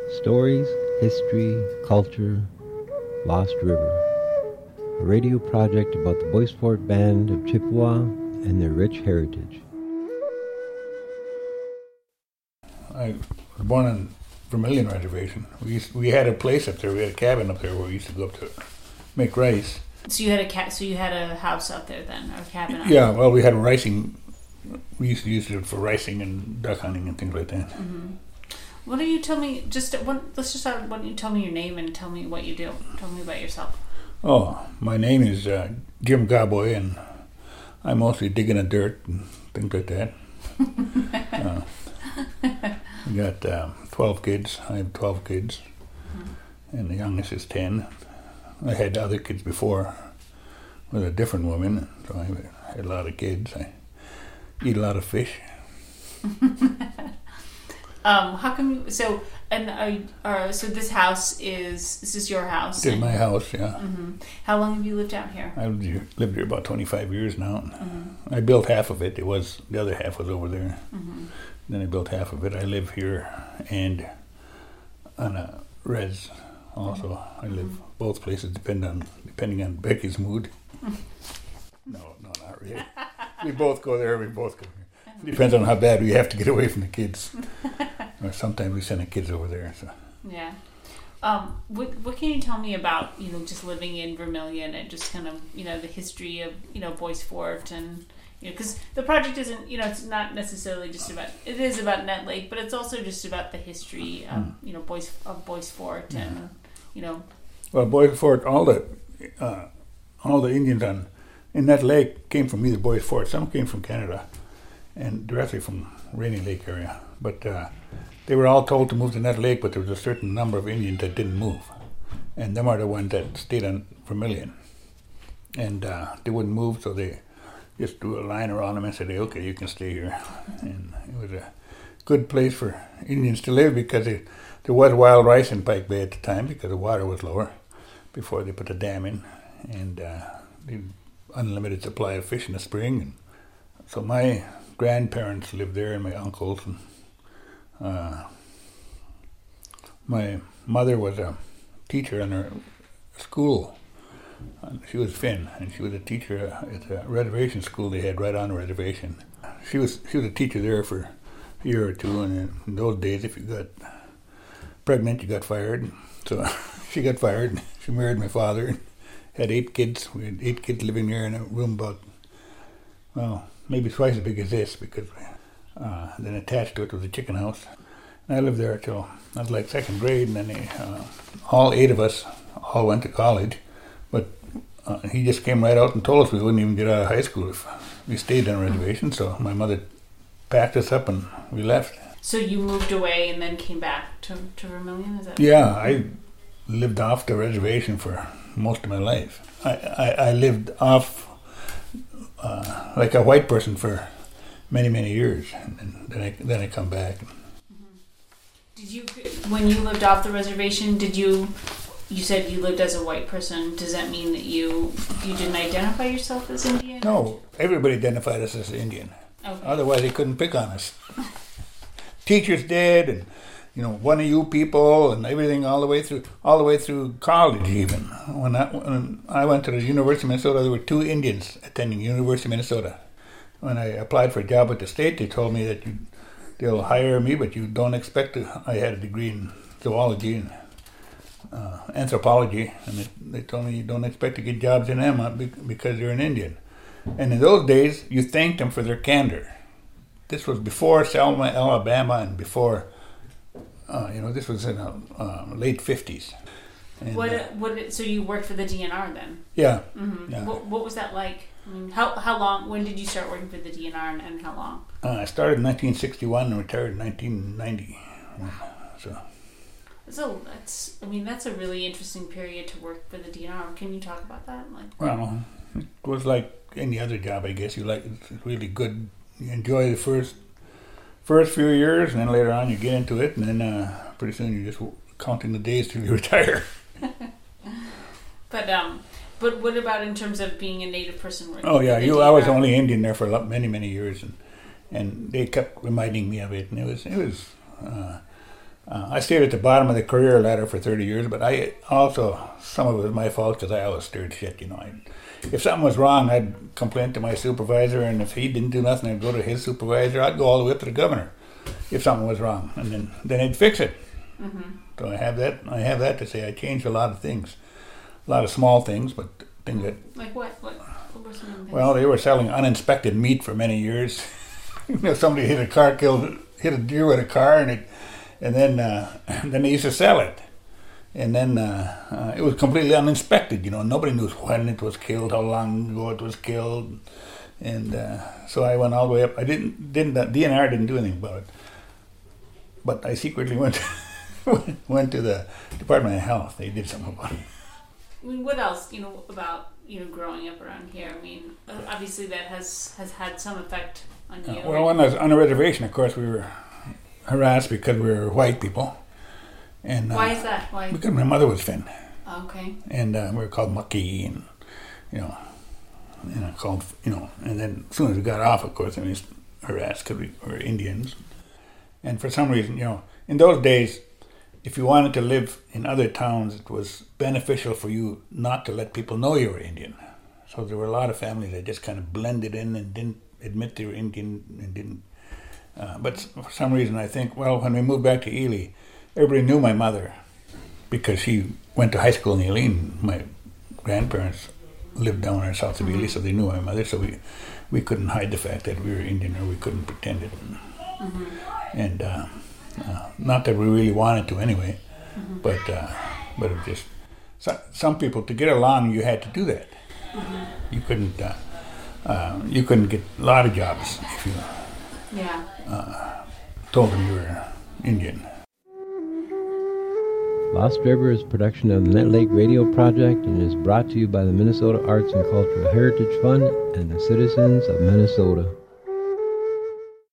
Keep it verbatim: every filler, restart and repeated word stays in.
Stories, history, culture, Lost River. A radio project about the Bois Forte Band of Chippewa and their rich heritage. I was born on Vermilion Reservation. We used, we had a place up there. We had a cabin up there where we used to go up to make rice. So you had a cat. So you had a house out there then, or a cabin? Out yeah, there. well, we had ricing. We used to use it for ricing and duck hunting and things like that. Mm-hmm. Why don't you tell me just one, let's just start. Why don't you tell me your name and tell me what you do? Tell me about yourself. Oh, my name is uh, Jim Gaboy, and I mostly dig in the dirt and things like that. uh, we got uh, twelve kids. I have twelve kids, mm-hmm. and the youngest is ten. I had other kids before with a different woman, so I had a lot of kids. I eat a lot of fish. um, how come you, so, and uh, uh, so this house is, this is your house? This is my house, yeah. Mm-hmm. How long have you lived out here? I've lived here, lived here about twenty-five years now. Mm-hmm. I built half of it. It was, the other half was over there. Mm-hmm. Then I built half of it. I live here and on a res also. Mm-hmm. I live mm-hmm. both places depend on, depending on Becky's mood. no, no, not really. We both go there, we both go here. It depends on how bad we have to get away from the kids. Or sometimes we send the kids over there. So. Yeah. Um, what what can you tell me about, you know, just living in Vermilion and just kind of, you know, the history of, you know, Bois Forte and, you know, because the project isn't, you know, it's not necessarily just about, it is about Nett Lake, but it's also just about the history of, mm. you know, Bois, of Bois Forte and, yeah. you know. Well, Bois Forte, all the, uh, all the Indians on in Nett Lake came from either Bois Forte. Some came from Canada and directly from Rainy Lake area. But uh, they were all told to move to Nett Lake, but there was a certain number of Indians that didn't move. And them are the ones that stayed on Vermilion. And uh, they wouldn't move, so they just drew a line around them and said, okay, you can stay here. And it was a good place for Indians to live because it, there was wild rice in Pike Bay at the time because the water was lower before they put the dam in. And uh, they unlimited supply of fish in the spring, and so my grandparents lived there and my uncles, and uh, my mother was a teacher in her school. She was Finn, and she was a teacher at a reservation school they had right on the reservation. She was she was a teacher there for a year or two, and in those days, if you got pregnant, you got fired. So she got fired. She married my father. Had eight kids. We had eight kids living there in a room about, well, maybe twice as big as this, because uh, then attached to it was a chicken house. And I lived there till I was like second grade, and then they, uh, all eight of us all went to college. But uh, he just came right out and told us we wouldn't even get out of high school if we stayed on a reservation. So my mother packed us up and we left. So you moved away and then came back to, to Vermilion? Is that yeah, I lived off the reservation for most of my life. I, I, I lived off uh, like a white person for many, many years, and then I then I come back. Mm-hmm. Did you, when you lived off the reservation, did you, you said you lived as a white person, does that mean that you you didn't identify yourself as Indian? No, everybody identified us as Indian. Okay. Otherwise they couldn't pick on us. Teachers did, and you know, one of you people, and everything all the way through, all the way through college. Even when I, when I went to the University of Minnesota, there were two Indians attending University of Minnesota. When I applied for a job at the state, they told me that you, they'll hire me, but you don't expect to. I had a degree in zoology and uh, anthropology, and they, they told me you don't expect to get jobs in them because you're an Indian. And in those days, you thanked them for their candor. This was before Selma, Alabama, and before. Uh, you know, this was in the uh, late fifties. And, what? Uh, What? So you worked for the D N R then? Yeah. Mm-hmm. yeah. What, what was that like? I mean, how how long? When did you start working for the D N R, and, and how long? Uh, I started in nineteen sixty-one and retired in nineteen ninety. So. So that's. I mean, that's a really interesting period to work for the D N R. Can you talk about that? Like. Well, it was like any other job, I guess. You like it's really good. You enjoy the first. First few years, and then later on you get into it, and then uh, pretty soon you're just counting the days till you retire. but um, but what about in terms of being a Native person? Oh yeah, you. I was only Indian there for many many years, and and they kept reminding me of it, and it was it was uh, Uh, I stayed at the bottom of the career ladder for thirty years, but I also, some of it was my fault because I always stirred shit, you know. I, if something was wrong, I'd complain to my supervisor, and if he didn't do nothing, I'd go to his supervisor. I'd go all the way up to the governor if something was wrong, and then, then he'd fix it. Mm-hmm. So I have that. I have that to say. I changed a lot of things, a lot of small things, but things that. Like what? What? What were some things? Well, they were selling uninspected meat for many years. You know, somebody hit a car, killed, hit a deer with a car, and it, and then uh, then they used to sell it, and then uh, uh, it was completely uninspected. You know, nobody knew when it was killed, how long ago it was killed, and uh, so I went all the way up. I didn't didn't uh, D N R didn't do anything about it, but I secretly went. went to the Department of Health. They did something about it. I mean, what else, you know, about, you know, growing up around here? I mean, obviously that has, has had some effect on you. Uh, well, when I was on a reservation, of course, we were harassed because we were white people. And uh, why is that? Why? Because my mother was Finn. Okay. And uh, we were called Mucky, and, you know, you know, called, you know, and then as soon as we got off, of course, I was harassed because we were Indians. And for some reason, you know, in those days, if you wanted to live in other towns, it was beneficial for you not to let people know you were Indian. So there were a lot of families that just kind of blended in and didn't admit they were Indian and didn't. Uh, but for some reason, I think, well, when we moved back to Ely, everybody knew my mother because she went to high school in Ely, and my grandparents lived down there south of Ely, so they knew my mother. So we, we couldn't hide the fact that we were Indian, or we couldn't pretend it. Mm-hmm. And uh, Uh, not that we really wanted to anyway, mm-hmm. but uh, but it just so, some people, to get along, you had to do that. Mm-hmm. You couldn't uh, uh, you couldn't get a lot of jobs if you yeah. uh, told them you were Indian. Lost River is a production of the Net Lake Radio Project and is brought to you by the Minnesota Arts and Cultural Heritage Fund and the citizens of Minnesota.